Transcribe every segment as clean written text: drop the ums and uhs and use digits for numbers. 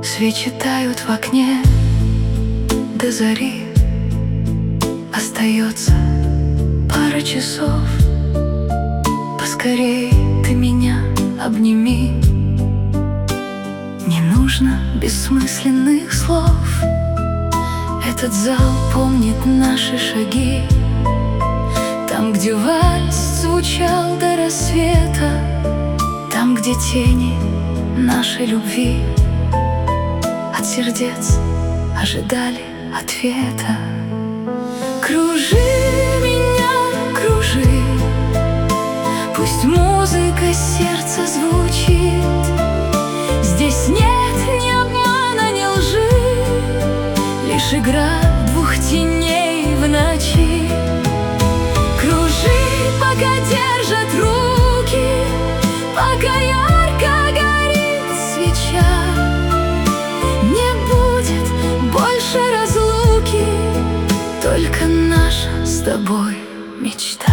Свечи тают в окне до зари. Остается пара часов. Поскорей ты меня обними. Не нужно бессмысленных слов. Этот зал помнит наши шаги. Там, где вальс звучал до рассвета, там, где тени нашей любви от сердец ожидали ответа. Кружи меня, кружи, пусть музыка сердца звучит. Здесь нет ни обмана, ни лжи, лишь игра двух теней в ночи. Кружи, пока держат руки, пока ярко горит свеча. Не будет больше разлуки, только наша с тобой мечта.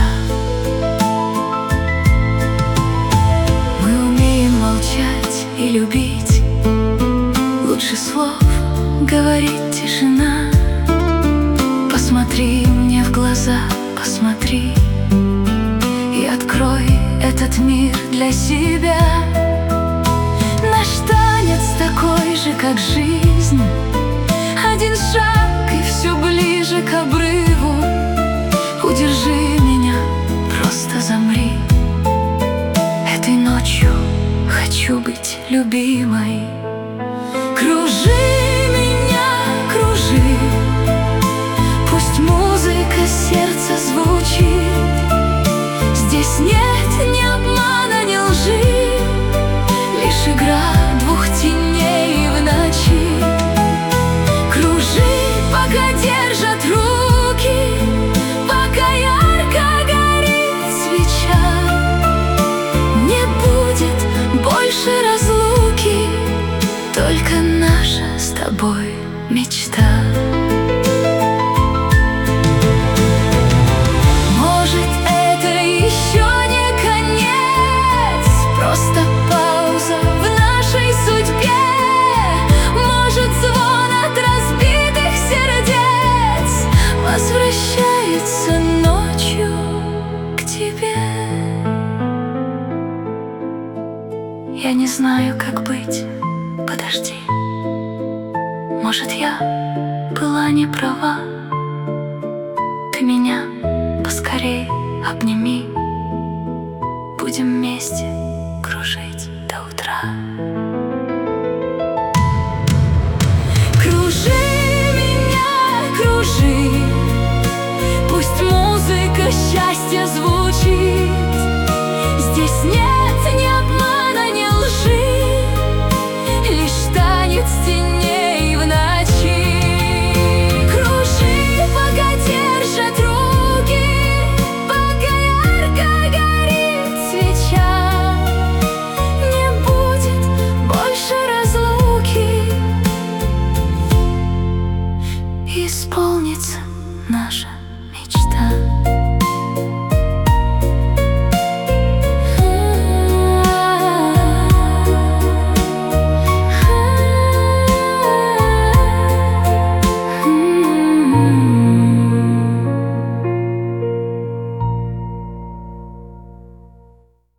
Мы умеем молчать и любить, лучше слов говорит тишина. Посмотри мне в глаза, посмотри, и открой этот мир для себя. Наш танец такой же, как жизнь. Один шаг и все ближе к обрыву. Удержи меня, просто замри. Этой ночью хочу быть любимой. Кружи меня, кружи, пусть музыка сердца звучит. Здесь нет ни обмана, ни лжи, лишь игра двух теней в ночи. Кружи, пока держат руки, пока ярко горит свеча. Не будет больше разлуки, только наша с тобой мечта. Может, это еще не конец, просто пауза в нашей судьбе. Может, звон от разбитых сердец возвращается ночью к тебе. Я не знаю, как быть, подожди. Может, я была не права. Ты меня поскорей обними.